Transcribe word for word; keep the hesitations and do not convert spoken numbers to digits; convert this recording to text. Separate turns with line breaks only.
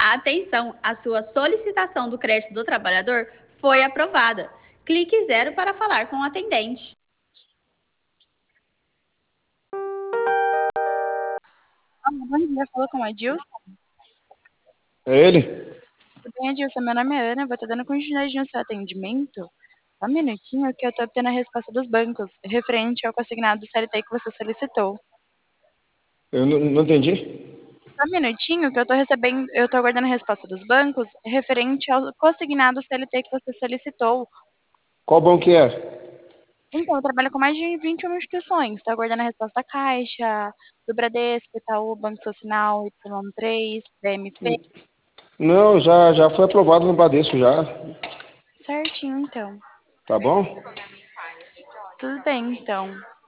Atenção, a sua solicitação do crédito do trabalhador foi aprovada. Clique zero para falar com o atendente.
Olá, bom dia, falou com o Adilson.
É ele?
Tudo bem, Adilson? Meu nome é Ana, vou estar dando continuidade no seu atendimento. Só um minutinho que eu estou obtendo a resposta dos bancos, referente ao consignado do C L T que você solicitou.
Eu não, não entendi.
Só um minutinho que eu estou recebendo, eu estou aguardando a resposta dos bancos, referente ao consignado C L T que você solicitou.
Qual banco que é?
Então, eu trabalho com mais de vinte e uma instituições. Estou aguardando a resposta da Caixa, do Bradesco, Itaú, Banco Social, Y três, B M P.
Não, já, já foi aprovado no Bradesco já.
Certinho, então.
Tá bom?
Tudo bem, então.